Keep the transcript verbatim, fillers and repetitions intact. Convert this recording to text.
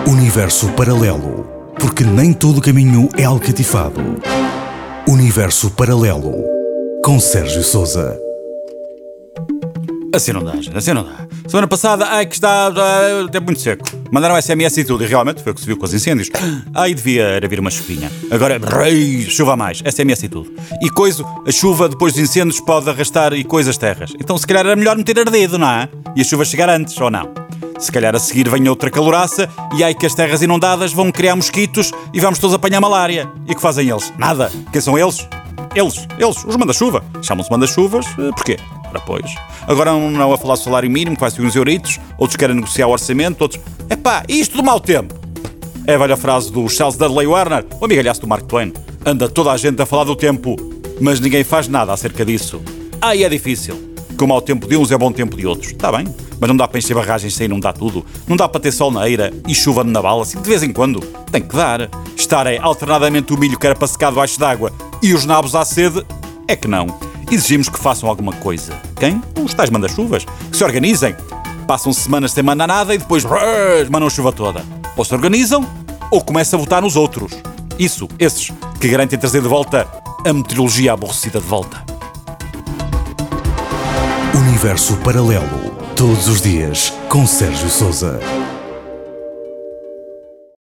Universo Paralelo, porque nem todo caminho é alcatifado. Universo Paralelo, com Sérgio Sousa. Assim não dá, gente, assim não dá. Semana passada, ai que está, está tempo muito seco. Mandaram S M S e tudo, e realmente foi o que se viu com os incêndios. Ai, devia vir uma chuvinha. Agora, rei, chuva a mais, S M S e tudo. E coisa, a chuva depois dos incêndios pode arrastar e coisas terras. Então se calhar era melhor meter ardido, não é? E a chuva chegar antes, ou não? Se calhar a seguir vem outra caloraça e aí que as terras inundadas vão criar mosquitos e vamos todos apanhar malária. E o que fazem eles? Nada. Quem são eles? Eles, eles, os manda-chuva. Chamam-se manda-chuvas, porquê? Ora pois. Agora não a falar do salário mínimo, que vai subir uns euritos, outros querem negociar o orçamento, outros... Epá, e isto do mau tempo? É a velha frase do Charles Dudley Warner, o amigalhaço do Mark Twain. Anda toda a gente a falar do tempo, mas ninguém faz nada acerca disso. Ah, e é difícil. Que o mau tempo de uns é bom tempo de outros. Está bem, mas não dá para encher barragens sem inundar tudo. Não dá para ter sol na eira e chuva na bala, assim de vez em quando. Tem que dar. Estar é alternadamente o milho que era para secar debaixo d'água e os nabos à sede, é que não. Exigimos que façam alguma coisa. Quem? Os tais manda-chuvas. Que se organizem. Passam semanas sem mandar nada e depois brrr, mandam a chuva toda. Ou se organizam, ou começam a votar nos outros. Isso, esses, que garantem trazer de volta a meteorologia aborrecida de volta. Universo Paralelo, todos os dias, com Sérgio Sousa.